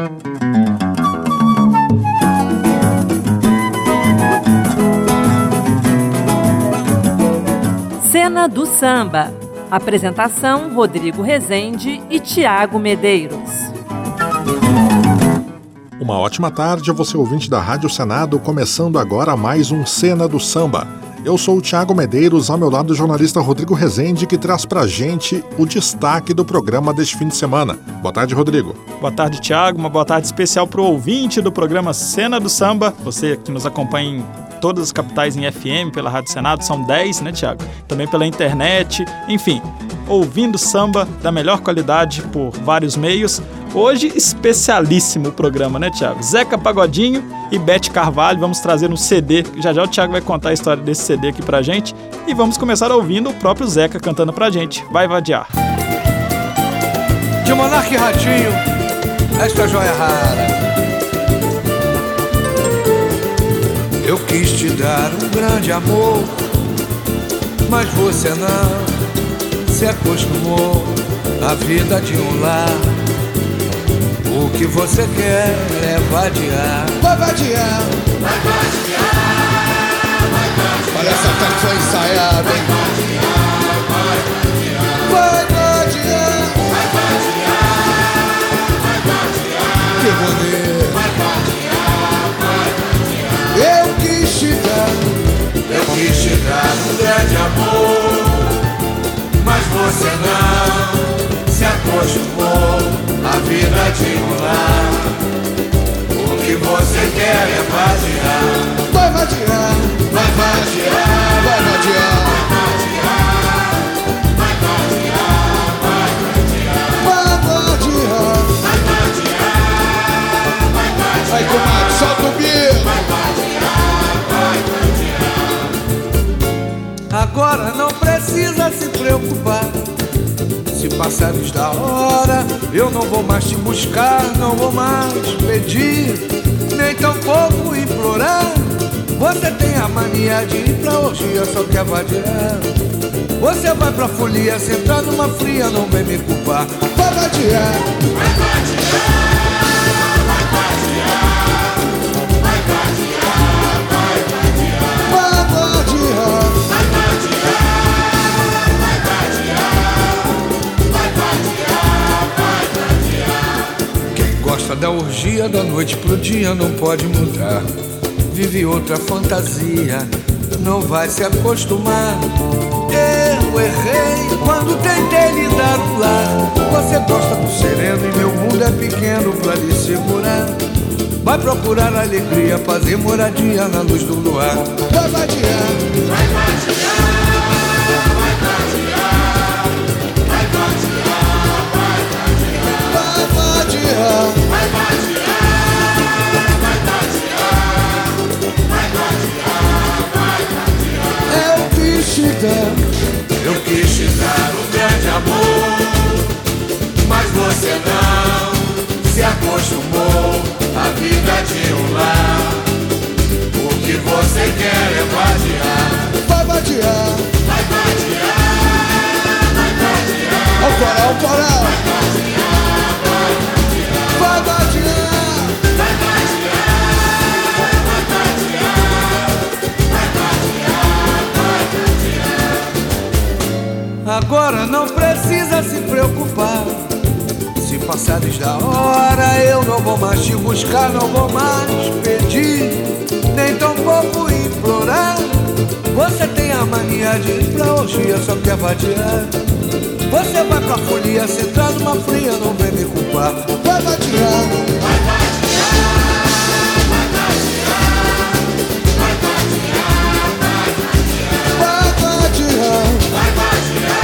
Cena do Samba. Apresentação: Rodrigo Rezende e Tiago Medeiros. Uma ótima tarde a você, ouvinte da Rádio Senado, começando agora mais um Cena do Samba. Eu sou o Tiago Medeiros, ao meu lado o jornalista Rodrigo Rezende, que traz pra gente o destaque do programa deste fim de semana. Boa tarde, Rodrigo. Boa tarde, Tiago. Uma boa tarde especial pro ouvinte do programa Cena do Samba. Você que nos acompanha em todas as capitais em FM, pela Rádio Senado, são 10, né, Tiago? Também pela internet, enfim, ouvindo samba da melhor qualidade por vários meios. Hoje, especialíssimo o programa, né, Tiago? Zeca Pagodinho e Bete Carvalho, vamos trazer um CD, já já o Tiago vai contar a história desse CD aqui pra gente, e vamos começar ouvindo o próprio Zeca cantando pra gente. Vai vadiar. De Monarca e Ratinho, esta joia rara. Eu quis te dar um grande amor, mas você não se acostumou à vida de um lar. O que você quer é vadiar. Vai vadiar, vai vadiar, vai vadiar. Parece até que foi ensaiado, hein? Vai vadiar, vai vadiar, vai vadiar. Que bonito. Vai vadiar, vai vadiar. Eu quis te dar um grande amor, mas você não se acostumou à vida de um lar. O que você quer é vadiar. Vai vadiar, vai vadiar, vai vadiar, vai vadiar, vai vadiar, vai vadiar, vai vadiar, vai vadiar. Vai, comadre, solta o bico. Vai vadiar, vai vadiar. Agora não precisa se preocupar. Se passares da hora, eu não vou mais te buscar, não vou mais pedir, nem tampouco implorar. Você tem a mania de ir pra orgia, só quer vadiar. Você vai pra folia, se entrar numa fria, não vem me culpar. Vai vadiar, vai vadiar, vai vadiar, vai vadiar, vai vadiar, vai vadiar, vai vadiar. Gosta da orgia, da noite pro dia, não pode mudar. Vive outra fantasia, não vai se acostumar. Eu errei quando tentei lhe dar um lar. Você gosta do sereno e meu mundo é pequeno pra lhe segurar. Vai procurar alegria, fazer moradia na luz do luar. Vai vadiar, vai vadiar, vai vadiar, vai vadiar, vai vadiar, vai vadiar. Eu quis te dar um grande amor, mas você não se acostumou à vida de um lar. O que você quer é vadiar. Vai vadiar, vai vadiar, vai vadiar. Ó o coral, o coral. Vai vadiar, vai vadiar, vai vadiar, vai vadiar, vai vadiar, vai vadiar. Agora não precisa se preocupar. Se passares da hora, eu não vou mais te buscar, não vou mais pedir, nem tampouco implorar. Você tem a mania de ir pra orgia, só quer vadiar. Você vai pra folia, se entrar numa fria, não vem me culpar. Vai vadiar, vai vadiar, vai vadiar, vai vadiar, vai vadiar, vai vadiar, vai vadiar.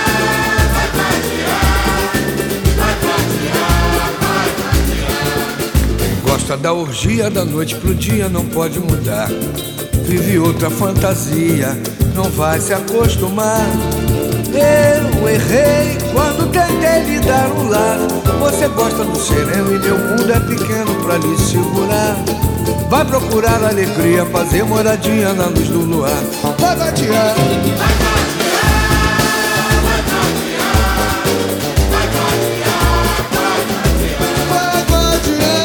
Gosta da orgia, da noite pro dia, não pode mudar. Vive outra fantasia, não vai se acostumar. Eu errei quando tentei lhe dar um lar. Você gosta do sereno e meu mundo é pequeno pra lhe segurar. Vai procurar alegria, fazer moradia na luz do luar. Vai vadiar, vai vadiar, vai vadiar, vai vadiar, vai vadiar, vai vadiar.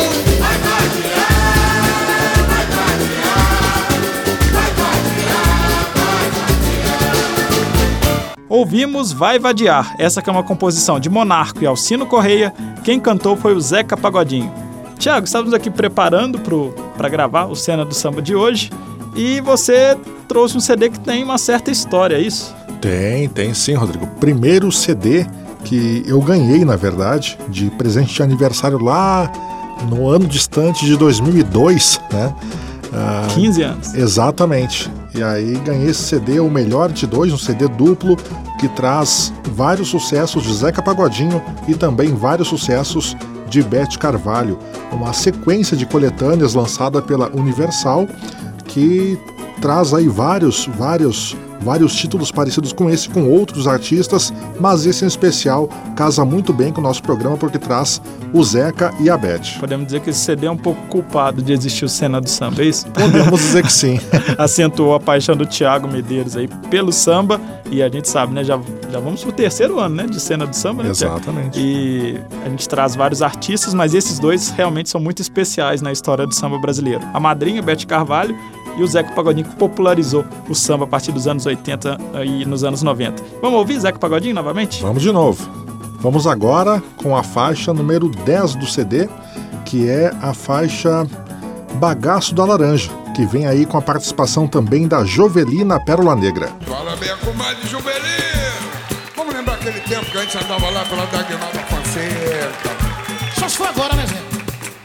Ouvimos Vai Vadiar, essa que é uma composição de Monarco e Alcino Correia. Quem cantou foi o Zeca Pagodinho. Tiago, estávamos aqui preparando para gravar o Cena do Samba de hoje e você trouxe um CD que tem uma certa história, é isso? Tem sim, Rodrigo. Primeiro CD que eu ganhei, na verdade, de presente de aniversário lá no ano distante de 2002, né? 15 anos. Exatamente. E aí ganhei esse CD, o melhor de dois, um CD duplo que traz vários sucessos de Zeca Pagodinho e também vários sucessos de Beth Carvalho. Uma sequência de coletâneas lançada pela Universal que traz aí vários títulos parecidos com esse, com outros artistas, mas esse em especial casa muito bem com o nosso programa porque traz o Zeca e a Beth. Podemos dizer que esse CD é um pouco culpado de existir o Cena do Samba, é isso? Podemos dizer que sim. Acentuou a paixão do Tiago Medeiros aí pelo samba e a gente sabe, né, já vamos pro 3º ano, né, de Cena do Samba, né, Exatamente. Tiago? E a gente traz vários artistas, mas esses dois realmente são muito especiais na história do samba brasileiro. A madrinha, Beth Carvalho, e o Zeca Pagodinho, que popularizou o samba a partir dos anos 80 e nos anos 90. Vamos ouvir Zeca Pagodinho novamente? Vamos de novo. Vamos agora com a faixa número 10 do CD, que é a faixa Bagaço da Laranja, que vem aí com a participação também da Jovelina Pérola Negra. Fala bem, comadre Jovelina. Vamos lembrar aquele tempo que a gente andava lá pela Dagnaldo Fonseca. Só se for agora, né, Zé?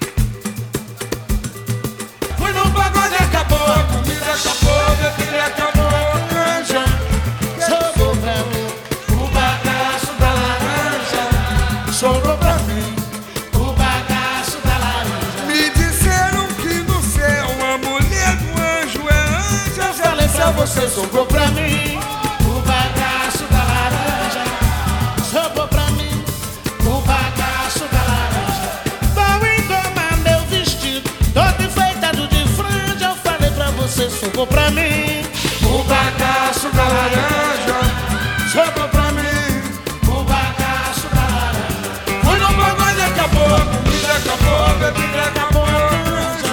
Foi no pagode, acabou, a comida acabou, a bebida acabou, a canja. Sobrou pra mim o bagaço da laranja. Sobrou pra mim. O bagaço da laranja. Me disseram que no céu a mulher do anjo é anja. Eu falei pra você, sobrou pra mim o bagaço da laranja. Sobrou pra mim o bagaço da laranja. Vou engomar meu vestido, todo enfeitado de franja. Eu falei pra você, sobrou pra mim O bagaço da laranja. Sobrou pra mim. o bagaço da laranja. Foi no pagode, acabou, a comida acabou, a bebida acabou, a canja.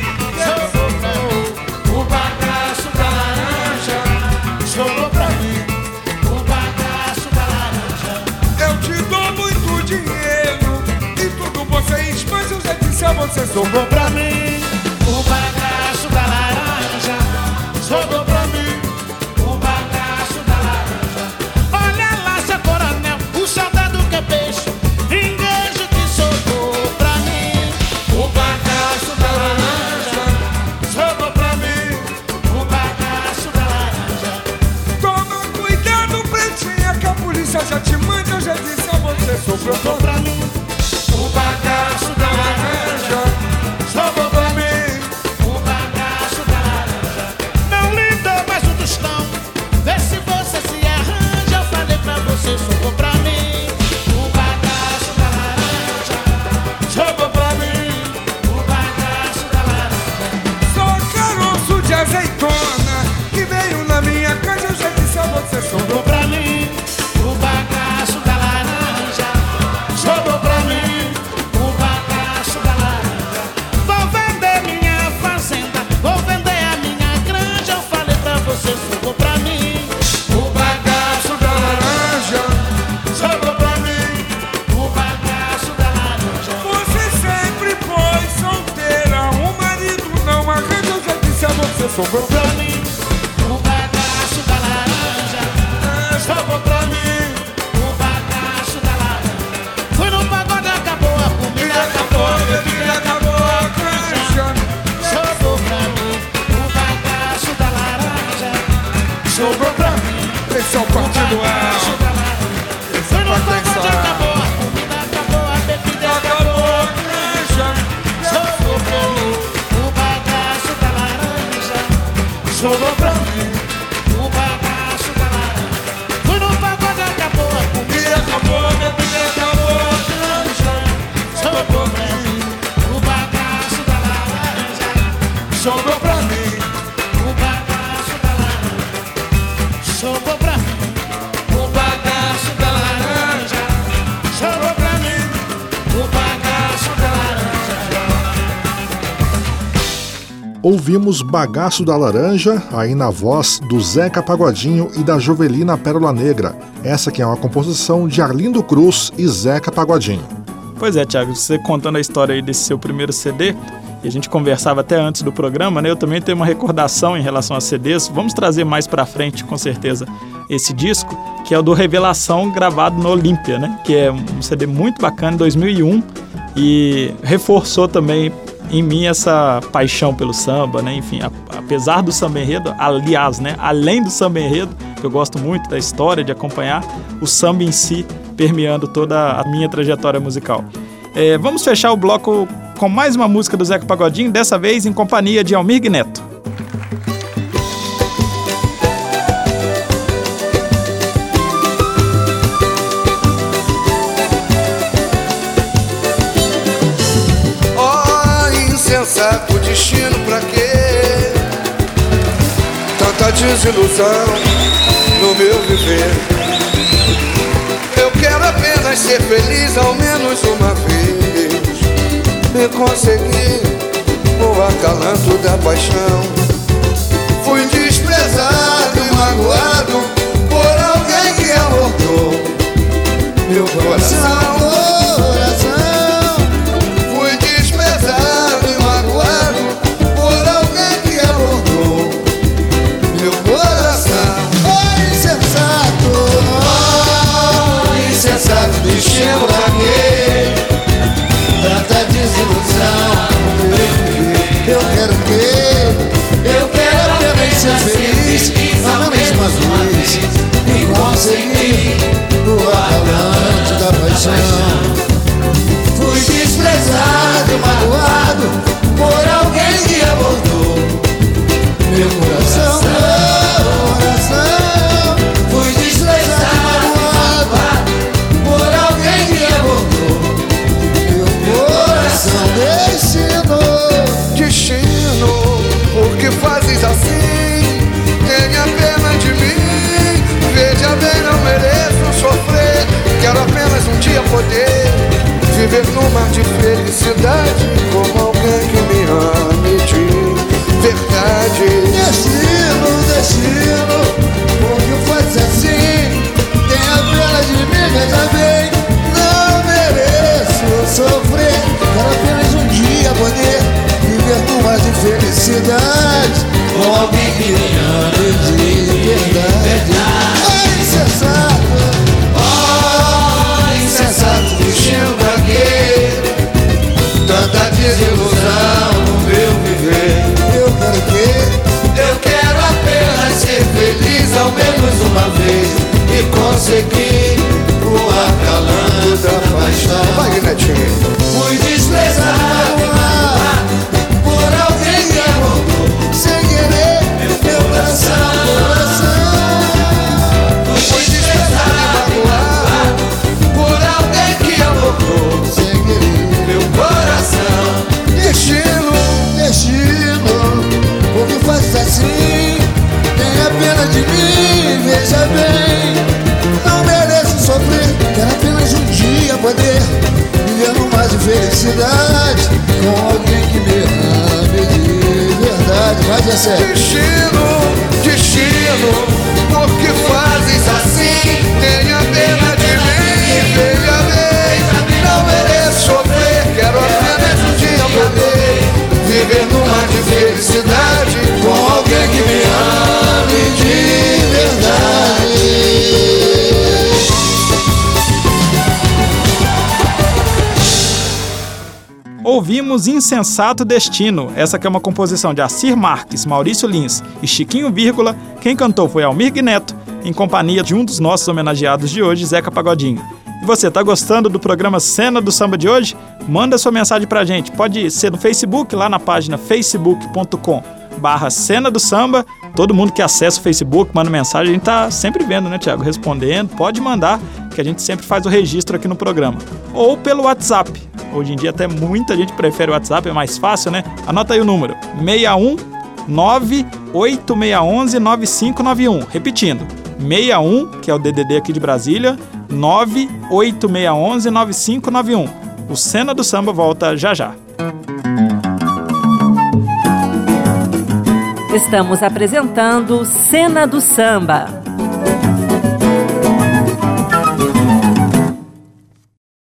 Sobrou pra mim O bagaço da laranja. sobrou pra mim o bagaço da laranja. Eu te dou muito dinheiro e tudo você espanja. Eu já disse a você, Sobrou pra mim o bagaço da laranja. Sobrou pra mim o bagaço da laranja. Olha lá, seu coronel, o soldado que é peixe, vinguejo que sobrou pra mim. o bagaço da laranja. Sobrou pra mim o bagaço da laranja. Toma cuidado, pretinha, que a polícia já te manda. Eu já disse a você, sobrou Sobrou pra mim o bagaço da laranja. sobrou pra mim o bagaço da laranja. Não lhe dou mais um tostão, vê se você se arranja. Eu falei pra você, sobrou pra mim o bagaço da laranja. Sobrou pra mim o bagaço da laranja. Sou caroço de azeitona que veio na minha casa. Eu já disse a você, sobrou Sobrou pra mim o bagaço da laranja. Sobrou pra mim o bagaço da laranja. Vou vender minha fazenda, vou vender a minha granja. Eu falei pra você, sobrou pra mim o bagaço da laranja. sobrou pra mim o bagaço da laranja. Você sempre foi solteira, o marido não arranja. Eu já disse a você, sobrou Sobrou pra mim o bagaço da laranja. Sobrou pra mim o bagaço da laranja. Fui no pagode, acabou a comida, acabou a bebida, acabou a canja. Sobrou pra mim o bagaço da laranja. Sobrou pra mim Esse é o o partido bagaço A. da laranja. Fui no pagode, acabou a comida, acabou a bebida, acabou a canja. Sobrou pra mim o bagaço da laranja. Sobrou pra mim o bagaço da laranja. Fui no pagode, acabou a comida, acabou a bebida, acabou a canja. Sobrou pra mim o bagaço da laranja. Sobrou pra mim o bagaço da laranja. Sobrou pra mim o Ouvimos Bagaço da Laranja, aí na voz do Zeca Pagodinho e da Jovelina Pérola Negra. Essa que é uma composição de Arlindo Cruz e Zeca Pagodinho. Pois é, Thiago, você contando a história aí desse seu primeiro CD, e a gente conversava até antes do programa, né? Eu também tenho uma recordação em relação a CDs. Vamos trazer mais pra frente, com certeza, esse disco, que é o do Revelação, gravado no Olímpia, né? Que é um CD muito bacana, 2001, e reforçou também em mim essa paixão pelo samba, né? Enfim, apesar do samba enredo, aliás, né? Além do samba enredo, que eu gosto muito da história, de acompanhar, o samba em si permeando toda a minha trajetória musical. Vamos fechar o bloco com mais uma música do Zeca Pagodinho, dessa vez em companhia de Almir Neto. Insensato destino, pra quê? Tanta desilusão no meu viver. Eu quero apenas ser feliz ao menos uma vez e conseguir o acalanto da paixão. Fui desprezado e magoado por alguém que abortou meu coração. Destino pra quê? Tanta desilusão. Eu quero que eu quero apenas ser feliz na mesma vez e conseguir o acalanto da paixão. Fui desprezado e magoado por alguém que abortou meu coração. Assim, tenha pena de mim. Veja bem, não mereço sofrer. Quero apenas um dia poder viver num mar de felicidade com alguém que me ame de verdade. Destino, por que faz assim? Tenha pena de mim, veja bem, não mereço sofrer. Quero apenas um dia poder viver num mar de felicidade com alguém que me ame de verdade. Insensato destino pra quê? Tanta desilusão no meu viver. Eu quero apenas ser feliz ao menos uma vez e conseguir o acalanto da paixão. Vai, Netinho. Fui desprezado por alguém que abortou sem querer meu coração. Fui desprezado e magoado por alguém que abortou sem querer meu coração. Destino, por que fazes assim? Tenha pena de mim, veja bem, não mereço sofrer. Quero apenas um dia poder viver num mar de felicidade com alguém que me ame de verdade. Vai, Jessé. Destino, por que fazes assim? Tenha pena de mim, veja bem, não mereço sofrer. Quero apenas um dia poder viver num mar de felicidade com alguém que me ame de verdade. Ouvimos Insensato Destino, essa que é uma composição de Assir Marques, Maurício Lins e Chiquinho Vírgula. Quem cantou foi Almir Neto, em companhia de um dos nossos homenageados de hoje, Zeca Pagodinho. E você, tá gostando do programa Cena do Samba de hoje? Manda sua mensagem pra gente, pode ser no Facebook, lá na página facebook.com/Cena do Samba. Todo mundo que acessa o Facebook, manda mensagem, a gente tá sempre vendo, né, Thiago? Respondendo, pode mandar, que a gente sempre faz o registro aqui no programa. Ou pelo WhatsApp. Hoje em dia até muita gente prefere o WhatsApp, é mais fácil, né? Anota aí o número, 619-8611-9591. Repetindo, 61, que é o DDD aqui de Brasília, 98611-9591. O Cena do Samba volta já já. Estamos apresentando Cena do Samba.